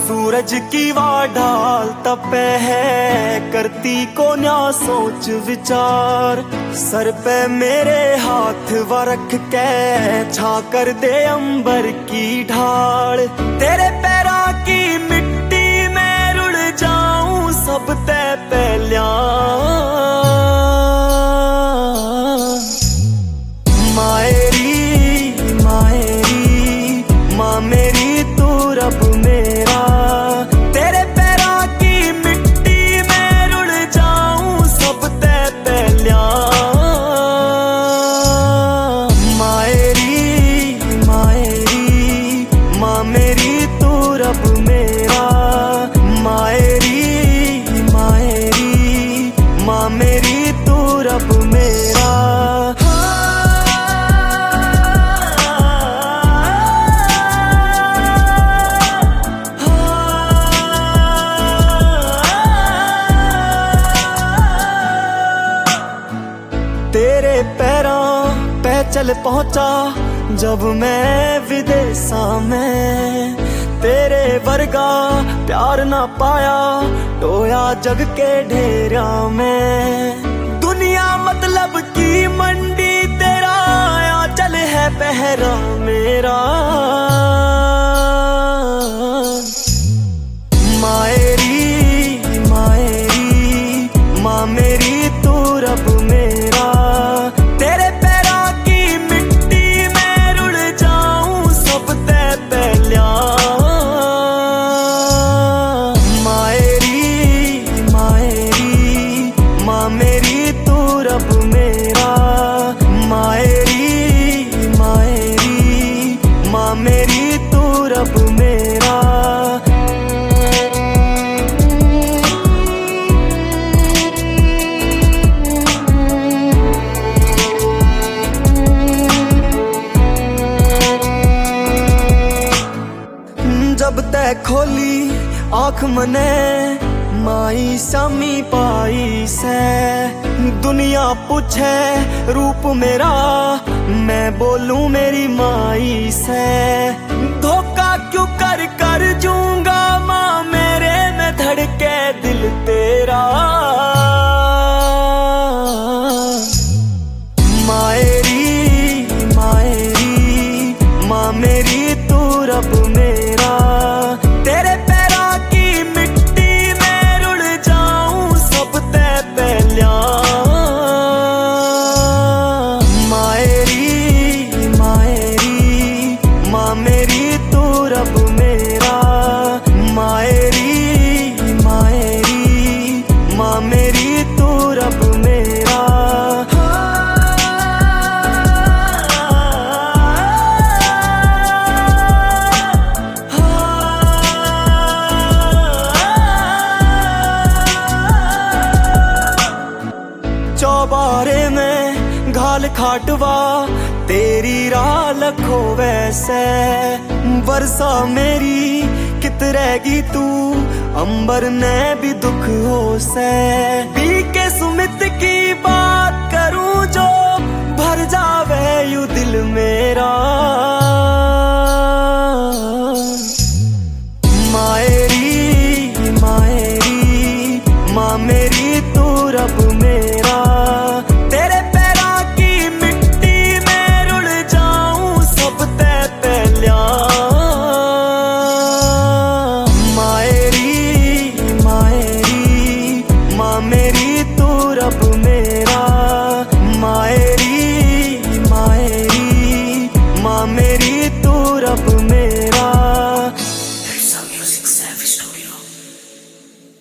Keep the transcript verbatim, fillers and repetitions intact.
सूरज की वा ढाल तपे है, करती को न्या सोच विचार। सर पे मेरे हाथ व रख के छा कर दे अंबर की ढाल। तेरे पैरों की मिट्टी में रुड़ जाऊं सब ते पहलिया। माएरी माएरी माँ मेरी तू रब मेरा। तेरे पैरों की मिट्टी में रुड़ जाऊं सब ते पहलिया। माएरी माएरी माँ मेरी तू रब मेरा। माएरी माएरी माँ मेरी तू रब मेरा। तेरे पैरों पे चल पहुंचा जब मैं विदेशा में। तेरे वर्गा प्यार ना पाया टोया जग के ढेरा में। दुनिया मतलब की मंडी तेरा आया चल है पहरा मेरा। माएरी माएरी माँ मेरी तू रब मेरा। तेरे पैरों की मिट्टी में रुड़ जाऊं सब ते पहलिया। माएरी माएरी माँ मेरी तू रब मेरा। माएरी माएरी माँ मेरी तू रब मेरा। जब तै खोली आँख मने माई सामी पाई से। दुनिया पूछे रूप मेरा मैं बोलूं मेरी माई से। धोखा क्यों कर कर जूंगा माँ मेरे में धड़के दिल तेरा। माएरी माएरी माँ मेरी तू रब मेरा। तेरे पैरों की मिट्टी में रुड़ जाऊं सब ते पहलिया। माएरी माएरी माँ मेरी तू रब मेरा। माएरी माएरी माँ मेरी तू रब मेरा। चौबारे में घाल खाटवा तेरी राह लखो वैसे। वर्षा मेरी कित रहेगी तू अंबर ने भी दुख हो से। पी के सुमित की बात करूं जो भर जावे यू दिल मेरा।